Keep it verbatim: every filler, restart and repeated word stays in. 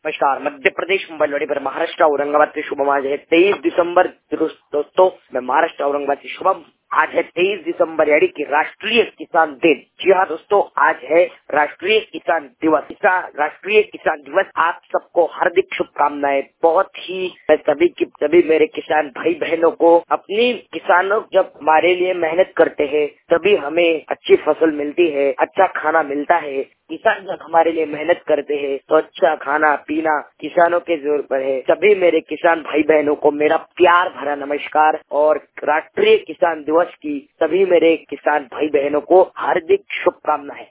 नमस्कार। मध्य प्रदेश मुंबई पर महाराष्ट्र औरंगाबाद से शुभम। आज है तेईस दिसंबर। दोस्तों मैं महाराष्ट्र औरंगाबाद से शुभम। आज है तेईस दिसंबर यानी कि राष्ट्रीय किसान दिन। जी हाँ दोस्तों, आज है राष्ट्रीय किसान दिवस। राष्ट्रीय किसान दिवस आप सबको हार्दिक शुभकामनाएं। बहुत ही मैं सभी की सभी मेरे किसान भाई बहनों को, अपनी किसानों जब हमारे लिए मेहनत करते हैं तभी हमें अच्छी फसल मिलती है, अच्छा खाना मिलता है। किसान जब हमारे लिए मेहनत करते हैं तो अच्छा खाना पीना किसानों के जोर पर है। सभी मेरे किसान भाई बहनों को मेरा प्यार भरा नमस्कार और राष्ट्रीय किसान दिवस की सभी मेरे किसान भाई बहनों को हार्दिक शुभकामनाएं।